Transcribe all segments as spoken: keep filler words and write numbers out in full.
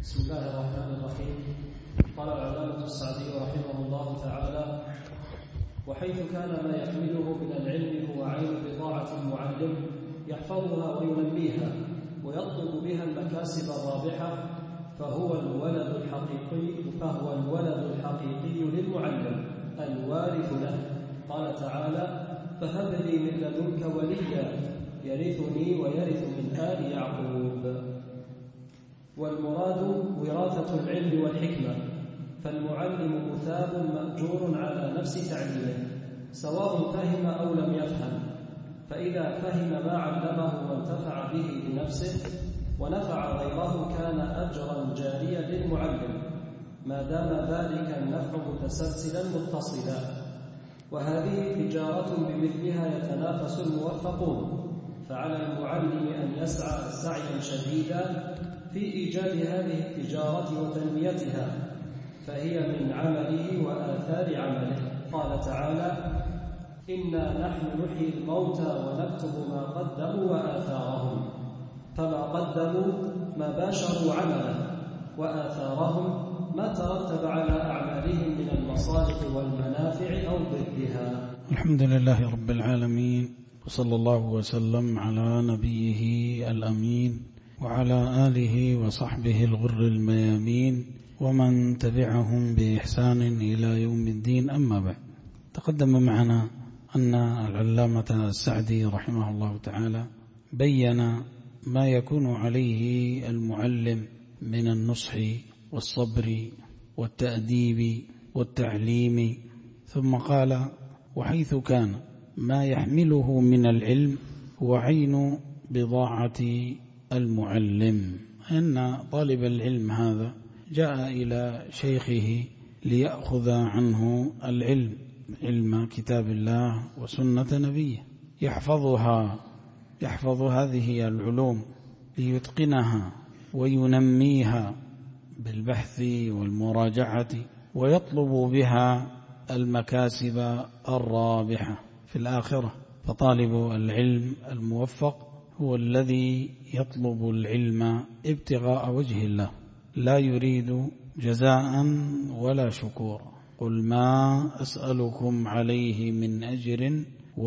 بسم الله الرحمن الرحيم. قال العلامة السعدي رحمه الله تعالى: وحيث كان ما يحمله من العلم هو عين بضاعة المعلم يحفظها وينميها ويطلب بها المكاسب الرابحة فهو الولد الحقيقي فهو الولد الحقيقي للمعلم الوارث له. قال تعالى: فهب لي من لدنك وليا يرثني ويرث من آل يعقوب. والمراد وراثة العلم والحكمة، فالمعلم مثاب مأجور على نفس تعليمه سواء فهم أو لم يفهم، فإذا فهم ما علمه وانتفع به بنفسه ونفع غيره كان أجرا جاريا للمعلم ما دام ذلك النفع متسلسلا متصلا. وهذه تجارة بمثلها يتنافس الموفقون، فعلى المعلم أن يسعى سعيا شديدا في إيجاد هذه التجارة وتنميتها، فهي من عمله وآثار عمله. قال تعالى: إنا نحن نحيي الموتى ونكتب ما قدموا وآثارهم، فما قدموا ما باشروا عمله، وآثارهم ما ترتب على أعمالهم من المصالح والمنافع أو ضدها. الحمد لله رب العالمين، وصلى الله وسلم على نبيه الأمين وعلى آله وصحبه الغر الميامين ومن تبعهم بإحسان إلى يوم الدين. أما بعد، تقدم معنا أن العلامة السعدي رحمه الله تعالى بيّن ما يكون عليه المعلم من النصح والصبر والتأديب والتعليم، ثم قال: وحيث كان ما يحمله من العلم هو عين بضاعة المعلم، أن طالب العلم هذا جاء إلى شيخه ليأخذ عنه العلم، علم كتاب الله وسنة نبيه، يحفظها يحفظ هذه العلوم ليتقنها وينميها بالبحث والمراجعة، ويطلب بها المكاسب الرابحة في الآخرة. فطالب العلم الموفق هو الذي يطلب العلم ابتغاء وجه الله، لا يريد جزاء ولا شكورا. قل ما أسألكم عليه من أجر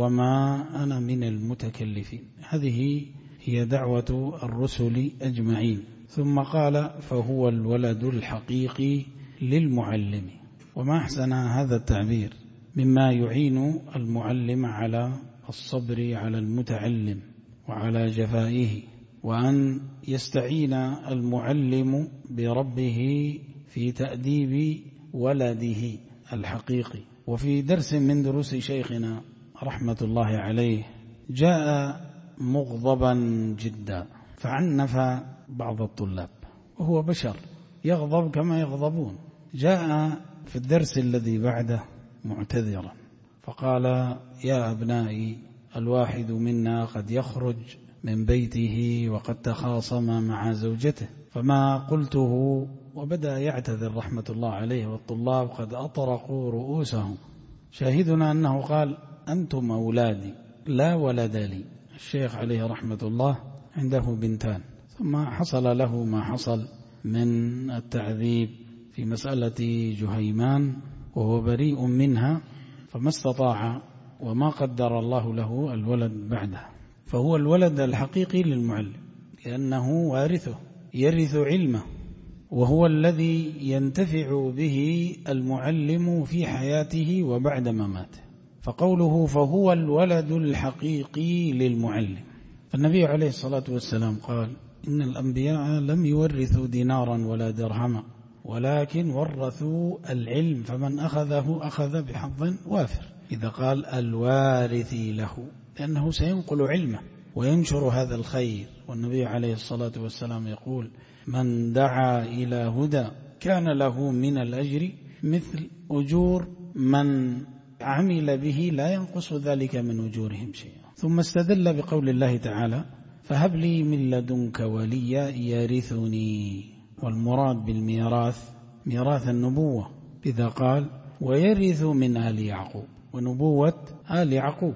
وما أنا من المتكلفين. هذه هي دعوة الرسل أجمعين. ثم قال: فهو الولد الحقيقي للمعلم. وما أحسن هذا التعبير مما يعين المعلم على الصبر على المتعلم وعلى جفائه، وأن يستعين المعلم بربه في تأديب ولده الحقيقي. وفي درس من دروس شيخنا رحمة الله عليه جاء مغضبا جدا فعنف بعض الطلاب، وهو بشر يغضب كما يغضبون. جاء في الدرس الذي بعده معتذرا فقال: يا أبنائي، الواحد منا قد يخرج من بيته وقد تخاصم مع زوجته فما قلته، وبدأ يعتذر رحمة الله عليه، والطلاب قد أطرقوا رؤوسهم. شاهدنا أنه قال: أنتم أولادي لا ولد لي. الشيخ عليه رحمة الله عنده بنتان، ثم حصل له ما حصل من التعذيب في مسألة جهيمان وهو بريء منها، فما استطاع وما قدر الله له الولد بعده. فهو الولد الحقيقي للمعلم لأنه وارثه، يرث علمه، وهو الذي ينتفع به المعلم في حياته وبعد مماته. فقوله فهو الولد الحقيقي للمعلم، فالنبي عليه الصلاة والسلام قال: إن الأنبياء لم يورثوا دينارا ولا درهما ولكن ورثوا العلم، فمن أخذه أخذ بحظ وافر. إذا قال الوارث له لأنه سينقل علمه وينشر هذا الخير. والنبي عليه الصلاة والسلام يقول: من دعا إلى هدى كان له من الأجر مثل أجور من عمل به لا ينقص ذلك من أجورهم شيئا. ثم استدل بقول الله تعالى: فهب لي من لدنك وليا يرثني. والمراد بالميراث ميراث النبوة، إذا قال: ويرث من آل يعقوب، ونبوة آل يعقوب.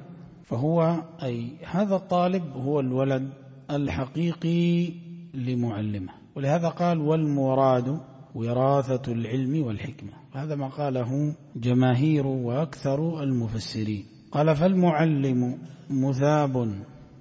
فهو أي هذا الطالب هو الولد الحقيقي لمعلمه، ولهذا قال والمراد وراثة العلم والحكمة. هذا ما قاله جماهير وأكثر المفسرين. قال فالمعلم مثاب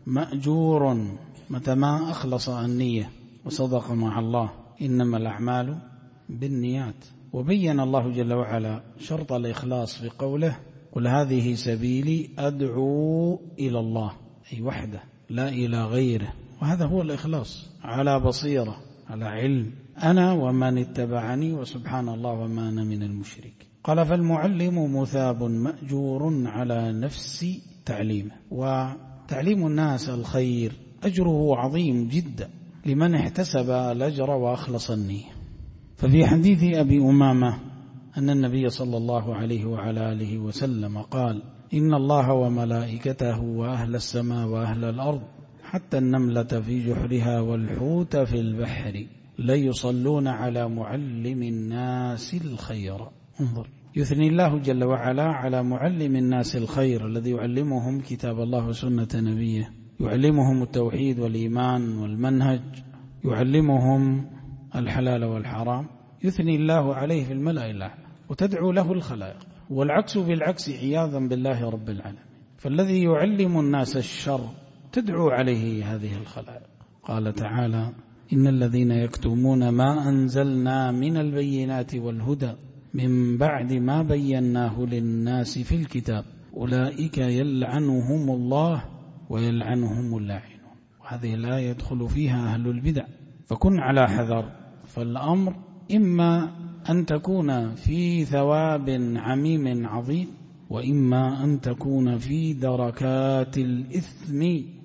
مأجور متى ما أخلص النية وصدق مع الله، إنما الأعمال بالنيات. وبين الله جل وعلا شرط الإخلاص بقوله قل هذه سبيلي أدعو إلى الله، أي وحده لا إلى غيره. وهذا هو الإخلاص، على بصيرة على علم أنا ومن اتبعني وسبحان الله وما أنا من المشرك. قال فالمعلم مثاب مأجور على نفس تعليمه. وتعليم الناس الخير أجره عظيم جدا لمن احتسب الأجر وأخلص النية. ففي حديث أبي أمامة أن النبي صلى الله عليه وعلى آله وسلم قال إن الله وملائكته وأهل السماء وأهل الأرض حتى النملة في جحرها والحوت في البحر ليصلون على معلم الناس الخير. انظر، يثني الله جل وعلا على معلم الناس الخير الذي يعلمهم كتاب الله وسنة نبيه، يعلمهم التوحيد والإيمان والمنهج، يعلمهم الحلال والحرام، يثني الله عليه في الملأ الأعلى وتدعو له الخلائق. والعكس بالعكس عياذا بالله رب العالمين. فالذي يعلم الناس الشر تدعو عليه هذه الخلائق. قال تعالى إن الذين يكتمون ما أنزلنا من البينات والهدى من بعد ما بيناه للناس في الكتاب أولئك يلعنهم الله ويلعنهم اللاعنون. وهذه الآية يدخل فيها أهل البدع، فكن على حذر. فالأمر إما أن تكون في ثواب عميم عظيم، وإما أن تكون في دركات الإثم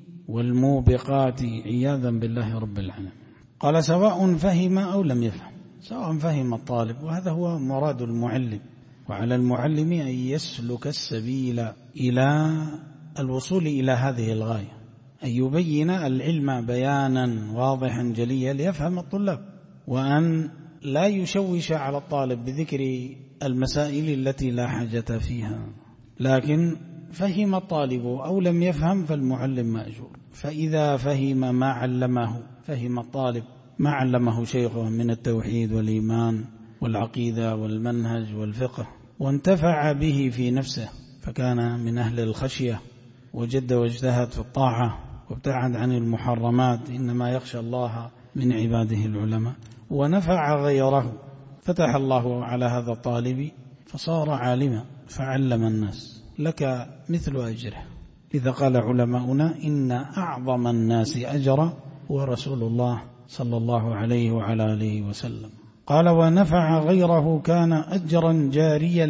والموبقات عياذا بالله رب العالمين. قال سواء فهم أو لم يفهم، سواء فهم الطالب، وهذا هو مراد المعلم. وعلى المعلم أن يسلك السبيل إلى الوصول إلى هذه الغاية، أن يبين العلم بيانا واضحا جليا ليفهم الطلاب، وأن لا يشوش على الطالب بذكر المسائل التي لا حاجة فيها. لكن فهم الطالب أو لم يفهم فالمعلم مأجور. فإذا فهم ما علمه، فهم الطالب ما علمه شيخه من التوحيد والإيمان والعقيدة والمنهج والفقه، وانتفع به في نفسه فكان من أهل الخشية وجد واجتهد في الطاعة وابتعد عن المحرمات، إنما يخشى الله من عباده العلماء، ونفع غيره، فتح الله على هذا الطالب فصار عالما فعلم الناس، لك مثل أجره. إذا قال علماؤنا إن أعظم الناس أجرا هو رسول الله صلى الله عليه وعلى آله وسلم. قال ونفع غيره كان أجرا جاريا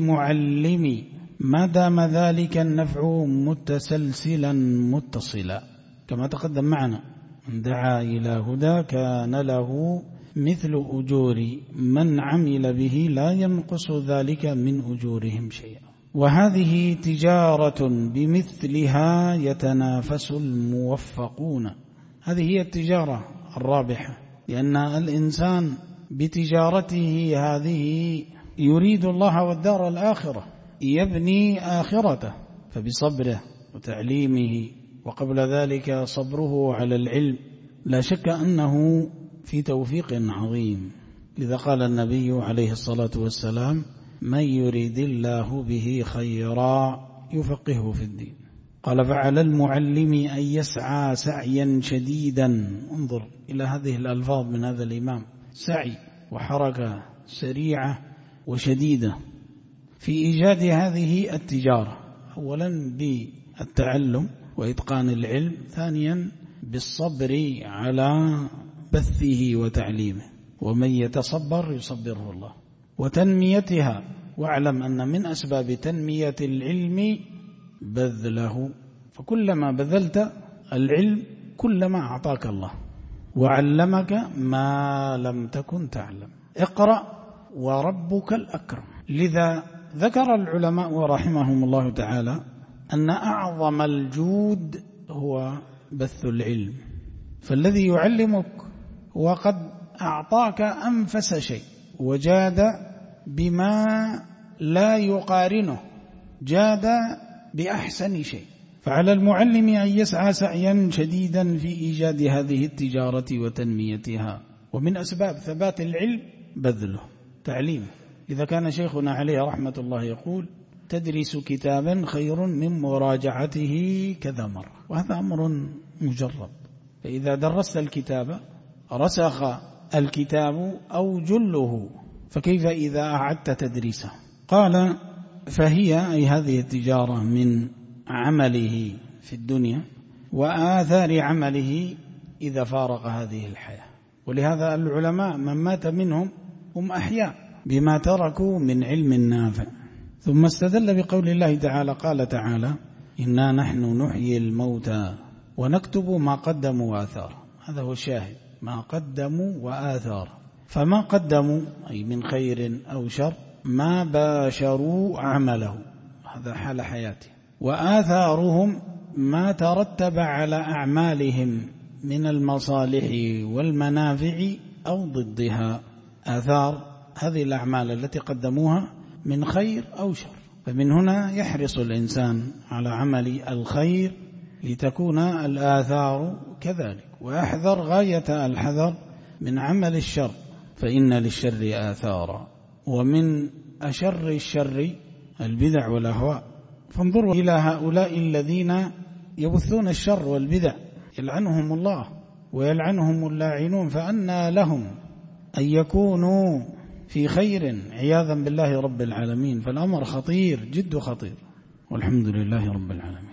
للمعلم ما دام ذلك النفع متسلسلا متصلا، كما تقدم معنا من دعا إلى هدى كان له مثل أجور من عمل به لا ينقص ذلك من أجورهم شيئا. وهذه تجارة بمثلها يتنافس الموفقون. هذه هي التجارة الرابحة، لأن الإنسان بتجارته هذه يريد الله والدار الآخرة، يبني آخرته، فبصبره وتعليمه وقبل ذلك صبره على العلم لا شك أنه في توفيق عظيم. لذا قال النبي عليه الصلاة والسلام من يريد الله به خيرا يفقهه في الدين. قال فعلى المعلم أن يسعى سعيا شديدا. انظر إلى هذه الألفاظ من هذا الإمام، سعي وحركة سريعة وشديدة في إيجاد هذه التجارة، أولا بالتعلم وإتقان العلم، ثانيا بالصبر على بثه وتعليمه، ومن يتصبر يصبره الله، وتنميتها. واعلم أن من أسباب تنمية العلم بذله، فكلما بذلت العلم كلما أعطاك الله وعلمك ما لم تكن تعلم. اقرأ وربك الأكرم. لذا ذكر العلماء رحمهم الله تعالى أن أعظم الجود هو بث العلم، فالذي يعلمك وقد أعطاك أنفس شيء وجاد بما لا يقارنه، جاد بأحسن شيء. فعلى المعلم أن يسعى سعيا شديدا في إيجاد هذه التجارة وتنميتها. ومن أسباب ثبات العلم بذله تعليمه. إذا كان شيخنا عليه رحمة الله يقول تدرس كتابا خير من مراجعته كذا مرة، وهذا أمر مجرب. فإذا درست الكتاب رسخ الكتاب أو جله، فكيف إذا أعدت تدريسه؟ قال فهي أي هذه التجارة من عمله في الدنيا وآثار عمله إذا فارق هذه الحياة. ولهذا العلماء من مات منهم هم أحياء بما تركوا من علم نافع. ثم استدل بقول الله تعالى قال تعالى إنا نحن نحيي الموتى ونكتب ما قدموا وآثار. هذا هو الشاهد، ما قدموا وآثار. فما قدموا أي من خير أو شر ما باشروا عمله، هذا حال حياته. وآثارهم ما ترتب على أعمالهم من المصالح والمنافع أو ضدها. آثار هذه الأعمال التي قدموها من خير أو شر. فمن هنا يحرص الإنسان على عمل الخير لتكون الآثار كذلك، ويحذر غاية الحذر من عمل الشر، فإن للشر آثارا. ومن أشر الشر البدع والأهواء. فانظروا إلى هؤلاء الذين يبثون الشر والبدع، يلعنهم الله ويلعنهم اللاعنون، فأنى لهم أن يكونوا في خير عياذا بالله رب العالمين. فالأمر خطير، جد خطير، والحمد لله رب العالمين.